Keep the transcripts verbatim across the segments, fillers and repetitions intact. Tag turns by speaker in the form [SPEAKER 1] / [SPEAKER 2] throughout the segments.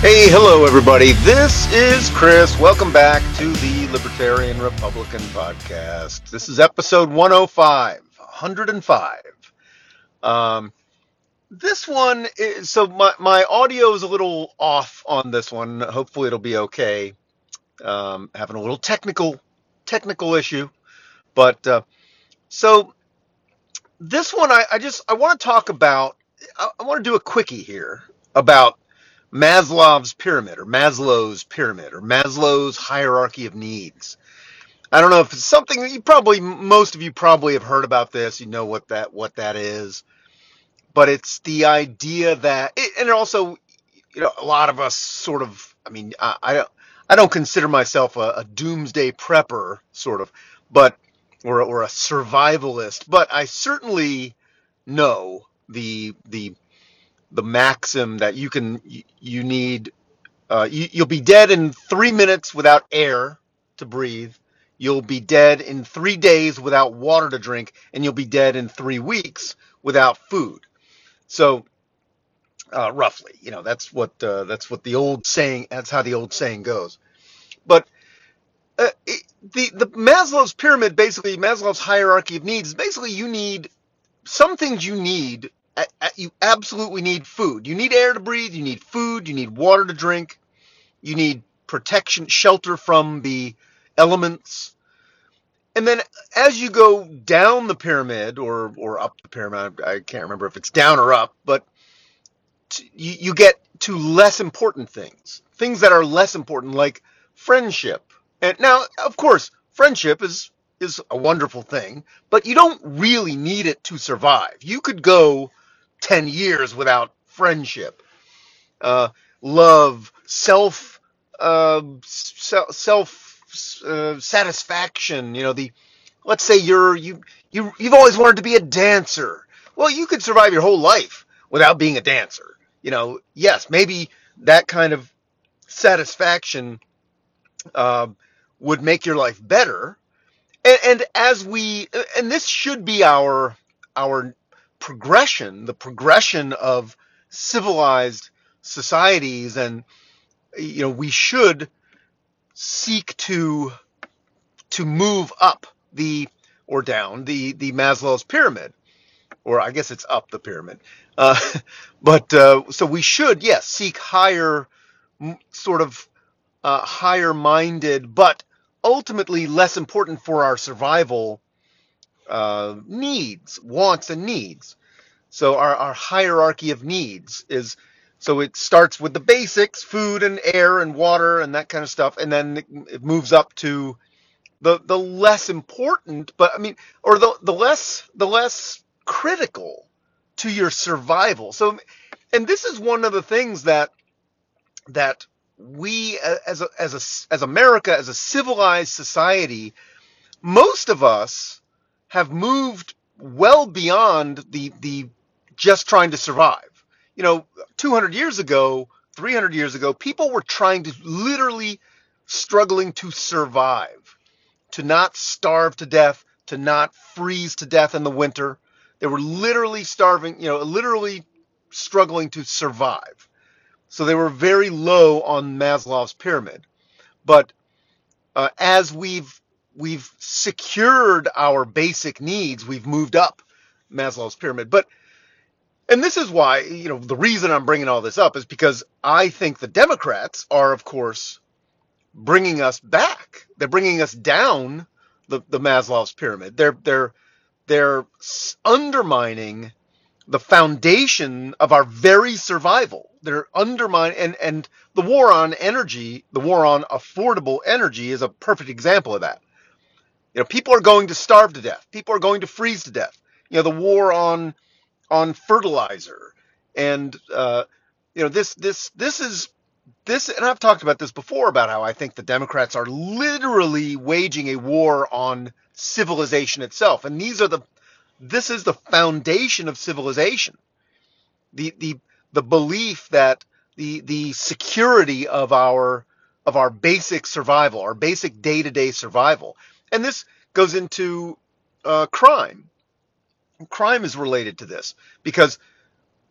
[SPEAKER 1] Hey, hello, everybody. This is Chris. Welcome back to the Libertarian Republican Podcast. This is episode one oh five, one oh five. Um, this one is, so my, my audio is a little off on this one. Hopefully it'll be okay. Um, having a little technical, technical issue. But, uh, so this one, I, I just, I want to talk about, I, I want to do a quickie here about Maslow's pyramid or Maslow's pyramid or Maslow's hierarchy of needs. I don't know if it's something that you probably, most of you probably have heard about this. You know what that, what that is, but it's the idea that, and also, you know, a lot of us sort of, I mean, I, I don't, I don't consider myself a, a doomsday prepper sort of, but, or, or a survivalist, but I certainly know the, the, the maxim that you can, you, you need, uh, you, you'll be dead in three minutes without air to breathe. You'll be dead in three days without water to drink, and you'll be dead in three weeks without food. So, uh, roughly, you know, that's what uh, that's what the old saying. That's how the old saying goes. But uh, it, the the Maslow's pyramid, basically Maslow's hierarchy of needs, basically you need some things you need. You absolutely need food. You need air to breathe. You need food. You need water to drink. You need protection, shelter from the elements. And then as you go down the pyramid or or up the pyramid, I can't remember if it's down or up, but t- you, you get to less important things, things that are less important, like friendship. And now, of course, friendship is is a wonderful thing, but you don't really need it to survive. You could go ten years without friendship. Uh, love, self, uh, self uh, satisfaction. You know, the let's say you're you you you've always wanted to be a dancer. Well, you could survive your whole life without being a dancer. You know, yes, maybe that kind of satisfaction uh, would make your life better. And, and as we, and this should be our our progression, the progression of civilized societies, and you know, we should seek to to move up the or down the the Maslow's pyramid, or I guess it's up the pyramid. Uh, but uh, so we should, yes, seek higher, sort of uh, higher minded, but ultimately less important for our survival uh, needs, wants, and needs. So our, our hierarchy of needs is, so it starts with the basics, food and air and water and that kind of stuff, and then it, it moves up to the the less important, but I mean, or the the less the less critical to your survival. So, and this is one of the things that that we as a, as a as America, as a civilized society, most of us have moved well beyond the the just trying to survive. You know, two hundred years ago, three hundred years ago, people were trying to literally struggling to survive, to not starve to death, to not freeze to death in the winter. They were literally starving, you know, literally struggling to survive. So they were very low on Maslow's pyramid. But uh, as we've we've secured our basic needs, we've moved up Maslow's pyramid. But and this is why, you know, the reason I'm bringing all this up is because I think the Democrats are, of course, bringing us back. They're bringing us down the, the Maslow's pyramid. They're they're they're undermining the foundation of our very survival. They're undermining, and and the war on energy, the war on affordable energy, is a perfect example of that. You know, people are going to starve to death. People are going to freeze to death. You know, the war on on fertilizer, and uh, you know, this this this is this, and I've talked about this before about how I think the Democrats are literally waging a war on civilization itself, and these are the this is the foundation of civilization. The the the belief that the the security of our of our basic survival, our basic day-to-day survival, and this goes into uh, crime. Crime is related to this because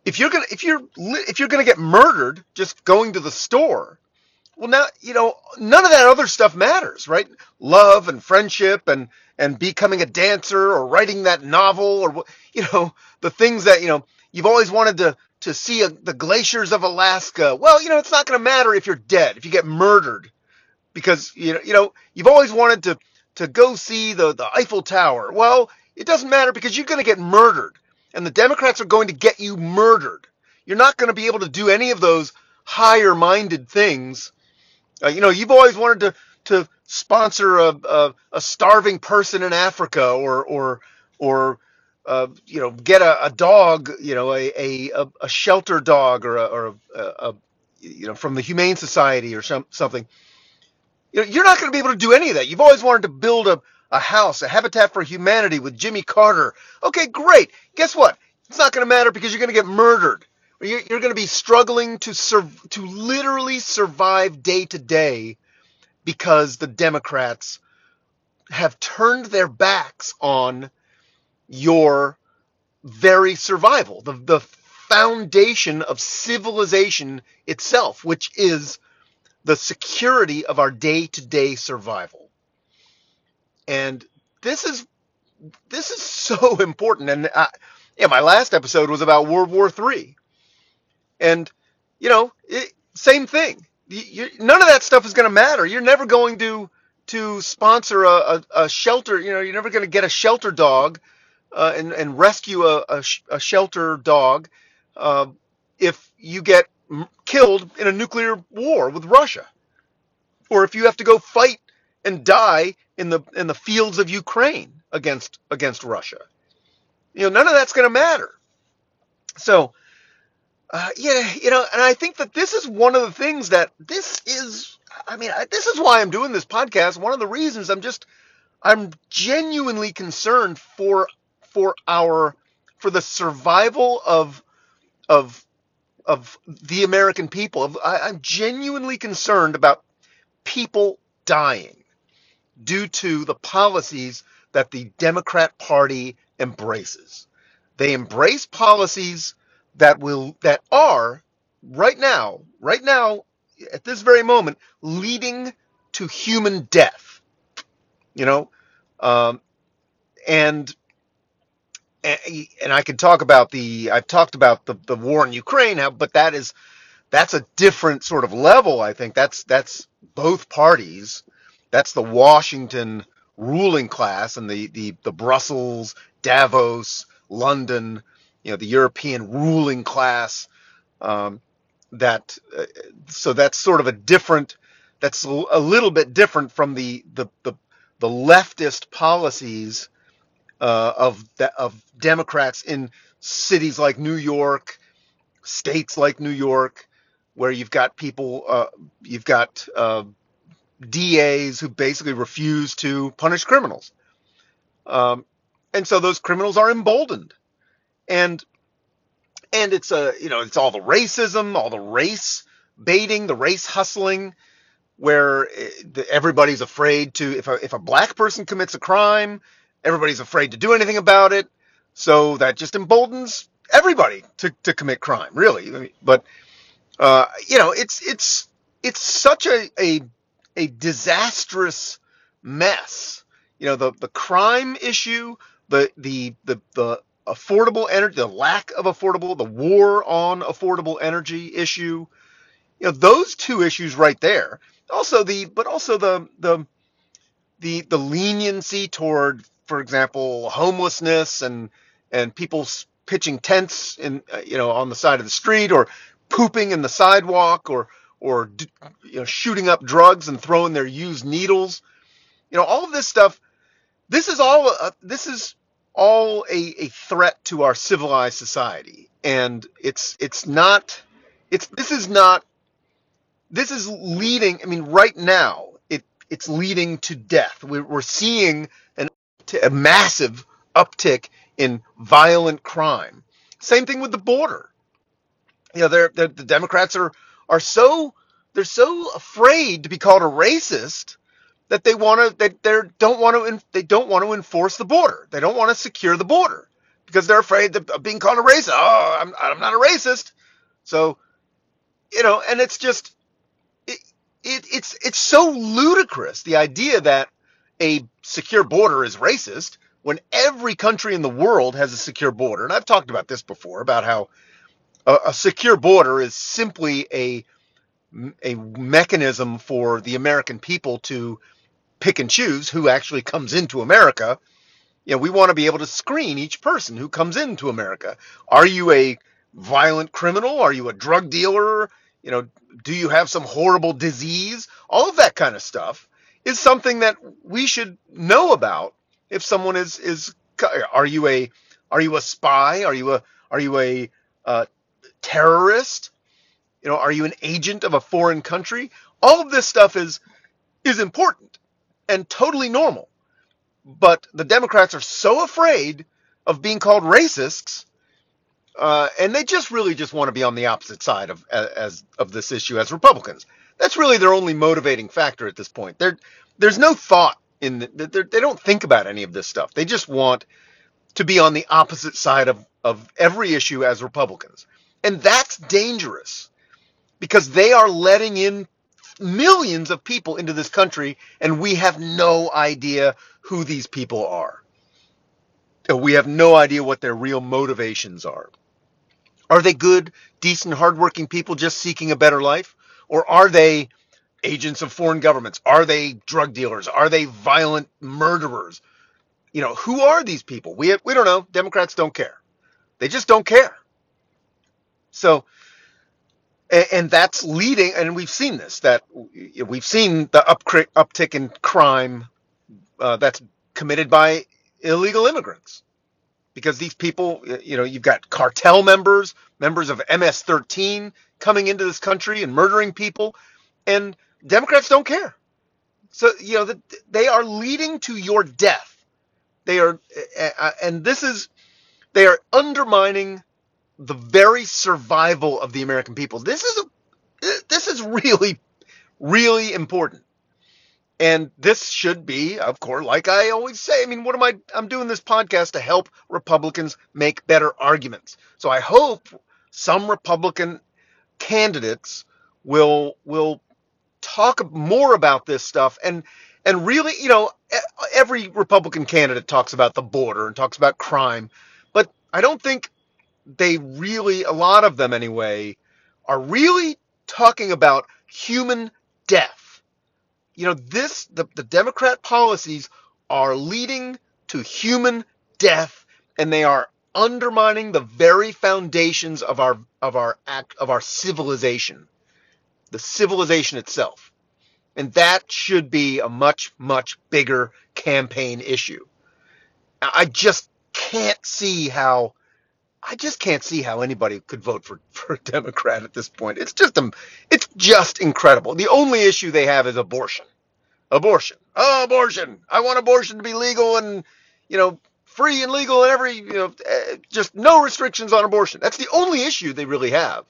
[SPEAKER 1] if you're gonna if you're if you're gonna get murdered just going to the store, well, now, you know, none of that other stuff matters, right? Love and friendship and and becoming a dancer or writing that novel or, you know, the things that, you know, you've always wanted to to see a, the glaciers of Alaska. Well, you know, it's not going to matter if you're dead, if you get murdered, because, you know, you know, you've always wanted to to go see the the Eiffel Tower. Well, it doesn't matter because you're going to get murdered, and the Democrats are going to get you murdered. You're not going to be able to do any of those higher-minded things. Uh, you know, you've always wanted to to sponsor a a, a starving person in Africa, or or or uh, you know, get a, a dog, you know, a, a a shelter dog, or a, or a, a you know, from the Humane Society or some, something. You know, you're not going to be able to do any of that. You've always wanted to build a a house, a Habitat for Humanity with Jimmy Carter. Okay, great. Guess what? It's not going to matter because you're going to get murdered. You're, you're going to be struggling to sur- to literally survive day to day because the Democrats have turned their backs on your very survival, the, the foundation of civilization itself, which is the security of our day-to-day survival. And this is this is so important. And I, yeah, my last episode was about World War Three, and you know, it, same thing. You, none of that stuff is going to matter. You're never going to to sponsor a, a, a shelter. You know, you're never going to get a shelter dog uh, and and rescue a, a, a shelter dog uh, if you get killed in a nuclear war with Russia, or if you have to go fight and die in the in the fields of Ukraine against against Russia. You know, none of that's going to matter. So, uh, yeah, you know, and I think that this is one of the things that this is. I mean, I, this is why I'm doing this podcast. One of the reasons I'm just I'm genuinely concerned for for our for the survival of of of the American people. I, I'm genuinely concerned about people dying due to the policies that the Democrat Party embraces. They embrace policies that will that are right now, right now, at this very moment, leading to human death. You know, um, and and I can talk about the I've talked about the, the war in Ukraine, but that is that's a different sort of level. I think that's that's both parties. That's the Washington ruling class and the, the, the Brussels, Davos, London, you know, the European ruling class. Um, that uh, so that's sort of a different. That's a little bit different from the the the, the leftist policies uh, of of Democrats in cities like New York, states like New York, where you've got people, uh, you've got uh, D As who basically refuse to punish criminals. Um, and so those criminals are emboldened. And and it's a, you know, it's all the racism, all the race baiting, the race hustling, where everybody's afraid to, if a, if a black person commits a crime, everybody's afraid to do anything about it. So that just emboldens everybody to, to commit crime, really. But, uh, you know, it's it's it's such a, a a disastrous mess. You know, the, the crime issue, the the the the affordable energy, the lack of affordable, the war on affordable energy issue. You know, those two issues right there. Also the, but also the the the the leniency toward, for example, homelessness and and people pitching tents in, you know, on the side of the street, or pooping in the sidewalk, or or you know, shooting up drugs and throwing their used needles. You know, all of this stuff. This is all uh, this is all a, a threat to our civilized society, and it's it's not it's this is not this is leading. I mean, right now it it's leading to death. We're, we're seeing an a massive uptick in violent crime. Same thing with the border. You know, they're, they're, the Democrats are are so they're so afraid to be called a racist that they want to they they don't want to they don't want to enforce the border. They don't want to secure the border. because they're afraid of being called a racist. Oh, I'm, I'm not a racist. So, you know, and it's just, it, it, it's, it's so ludicrous, the idea that a secure border is racist when every country in the world has a secure border. And I've talked about this before, about how a, a secure border is simply a, a mechanism for the American people to pick and choose who actually comes into America. You know, we want to be able to screen each person who comes into America. Are you a violent criminal? Are you a drug dealer? You know, do you have some horrible disease? All of that kind of stuff is something that we should know about. If someone is is, are you a are you a spy? Are you a are you a uh, terrorist? You know, are you an agent of a foreign country? All of this stuff is is important and totally normal. But the Democrats are so afraid of being called racists, uh, and they just really just want to be on the opposite side of as of this issue as Republicans. That's really their only motivating factor at this point. There, there's no thought in the, they don't think about any of this stuff. They just want to be on the opposite side of, of every issue as Republicans. And that's dangerous because they are letting in millions of people into this country, and we have no idea who these people are. We have no idea what their real motivations are. Are they good, decent, hardworking people just seeking a better life? Or are they agents of foreign governments? Are they drug dealers? Are they violent murderers? You know, who are these people? We have, we don't know. Democrats don't care. They just don't care. So, and, and that's leading, and we've seen this, that we've seen the up, uptick in crime uh, that's committed by illegal immigrants. Because these people, you know, you've got cartel members, members of M S thirteen coming into this country and murdering people, and Democrats don't care. So, you know, they are leading to your death. They are, and this is, they are undermining the very survival of the American people. This is a, this is really, really important. And this should be, of course, like I always say, I mean, what am I, I'm doing this podcast to help Republicans make better arguments. So I hope some Republican candidates will, will talk more about this stuff and, and really, you know, every Republican candidate talks about the border and talks about crime, but I don't think they really, a lot of them anyway, are really talking about human death. You know, this, the, the Democrat policies are leading to human death, and they are undermining the very foundations of our, of our act, of our civilization, the civilization itself. And that should be a much, much bigger campaign issue. I just can't see how, I just can't see how anybody could vote for, for a Democrat at this point. It's just, um, it's just incredible. The only issue they have is abortion. Abortion. Oh, abortion. I want abortion to be legal and, you know, free and legal and every, you know, just no restrictions on abortion. That's the only issue they really have.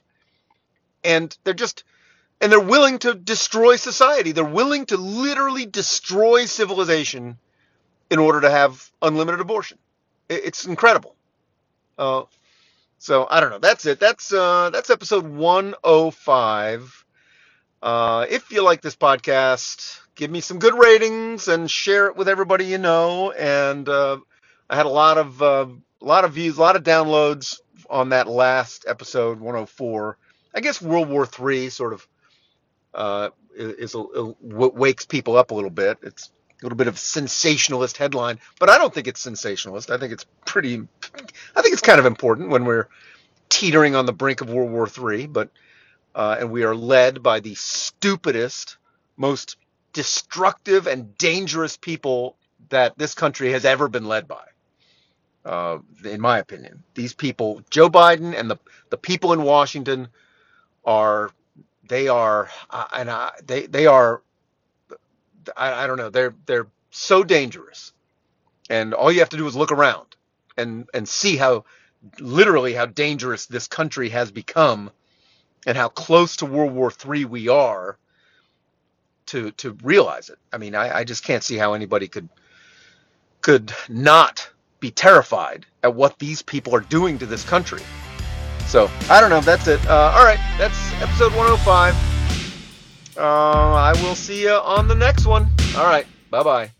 [SPEAKER 1] And they're just, and they're willing to destroy society. They're willing to literally destroy civilization in order to have unlimited abortion. It's incredible. Uh, so I don't know. That's it. That's uh, that's episode one oh five. Uh, if you like this podcast, give me some good ratings and share it with everybody you know. And uh, I had a lot of uh, a lot of views, a lot of downloads on that last episode, one oh four. I guess World War Three sort of uh, is a, a, wakes people up a little bit. It's a little bit of sensationalist headline, but I don't think it's sensationalist. I think it's pretty. I think it's kind of important when we're teetering on the brink of World War Three, but uh, and we are led by the stupidest, most destructive and dangerous people that this country has ever been led by. Uh, in my opinion, these people, Joe Biden and the the people in Washington, are they are uh, and I, they they are. I, I don't know. They're they're so dangerous, and all you have to do is look around and and see how literally how dangerous this country has become, and how close to World War Three we are. To to realize it. I mean, I, I just can't see how anybody could could not be terrified at what these people are doing to this country. So, I don't know. That's it. Uh, all right. That's episode one oh five. Uh, I will see you on the next one. All right. Bye-bye.